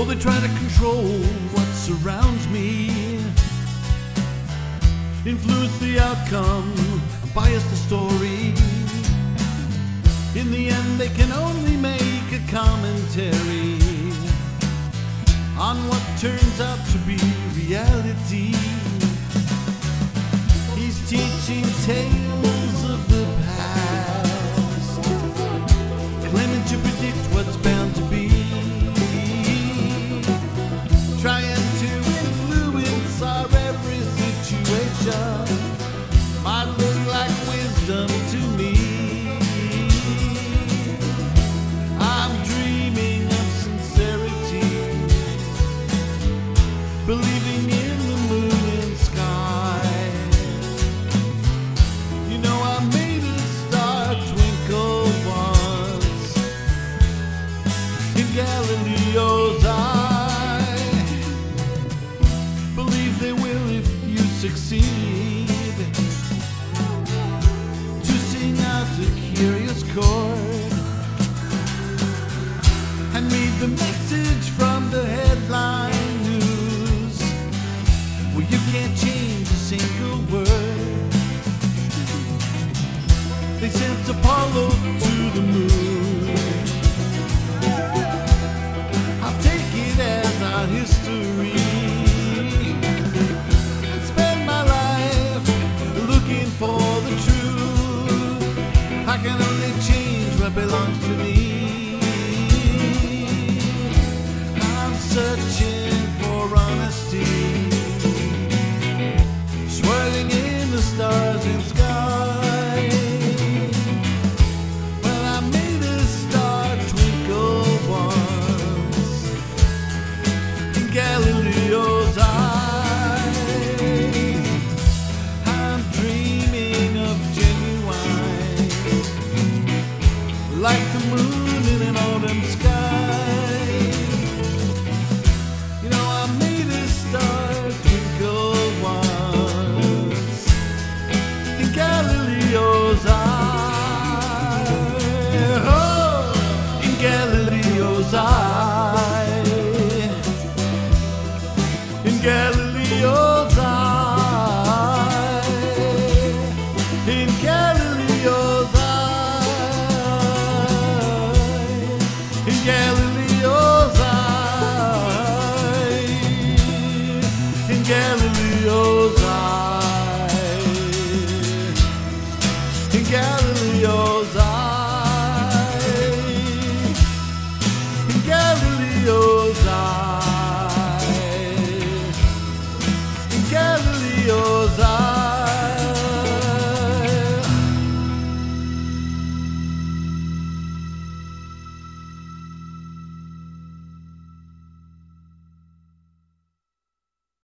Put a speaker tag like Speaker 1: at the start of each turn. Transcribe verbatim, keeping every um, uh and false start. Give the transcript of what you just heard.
Speaker 1: they try to control what surrounds me, influence the outcome, bias the story. In the end they can only make a commentary on what turns out to be reality. He's teaching tales of the past, claiming to predict what's bound to be, trying to influence our every situation. Might look like wisdom to me. I'm dreaming of sincerity, believing in the moon and sky. You know I made a star twinkle once in Galileo's eye. Believe they will if you succeed to sing out a curious chord and read the message from the headline news, where you can't change a single word. They sent Apollo